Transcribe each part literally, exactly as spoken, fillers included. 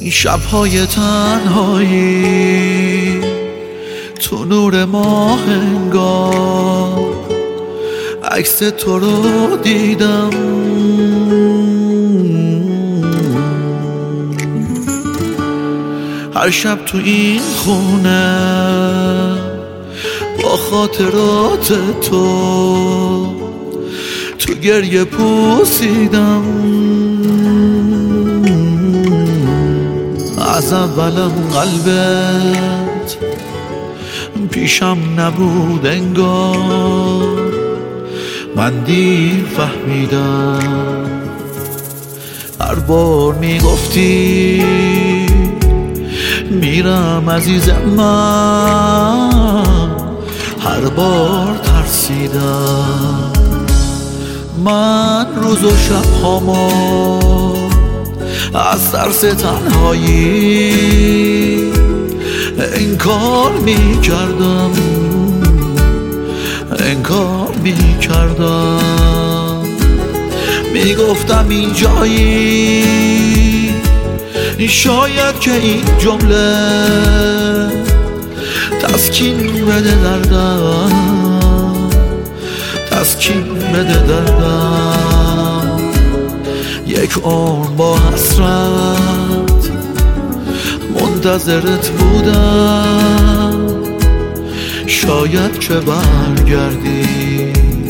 این شب‌های تنهایی تو نور ماه انگار عکس تو رو دیدم، هر شب تو این خونه با خاطرات تو تو گریه پوسیدم. از اولم قلبت پیشم نبود انگار، من دیر فهمیدم. هر بار میگفتی میرم عزیزم، من هر بار ترسیدم. من روز و شب هامو از ترس تنهایی انکار میکردم، انکار میکردم. میگفتم این جایی شاید که این جمله تسکین بده دردم، تسکین بده دردم. یک عمر با حسرت منتظرت بودم، شاید که برگردی.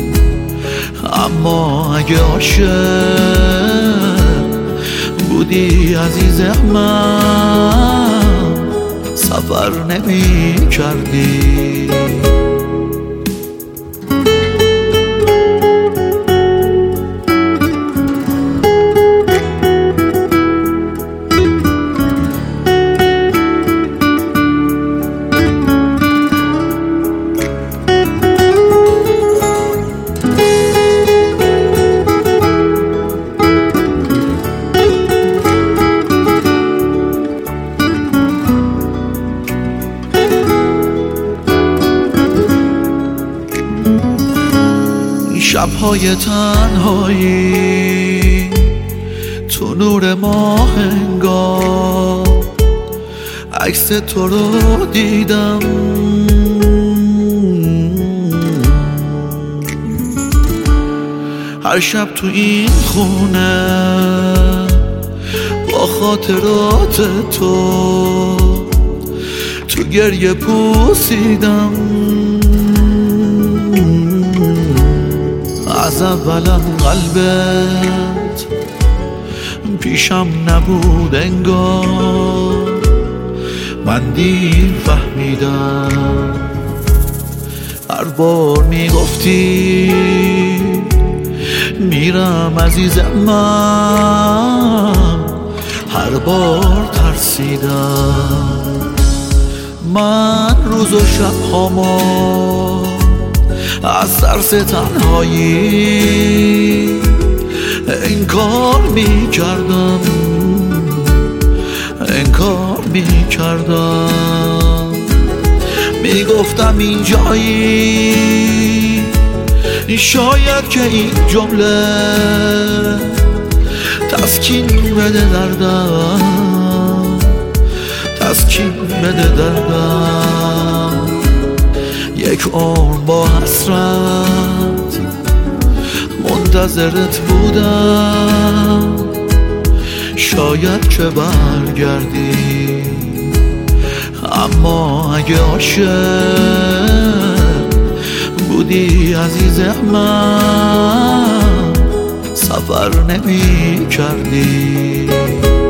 اما اگه عاشق بودی عزیزم، من سفر نمی کردی. شب‌های تنهایی تو نور ماه انگار عکس تو رو دیدم، هر شب تو این خونه با خاطرات تو تو گریه پوسیدم. از اولم قلبت پیشم نبود انگار، من دیر فهمیدم. هر بار میگفتی میرم عزیزم، من هر بار ترسیدم. من روز و شب هامو از ترس تنهایی انکار میکردم، انکار میکردم. میگفتم این جایی شاید که این جمله تسکین بده دردم، تسکین بده دردم. یک عمر با حسرت منتظرت بودم، شاید که برگردی. اما اگه عاشق بودی عزیزم، من سفر نمی کردی.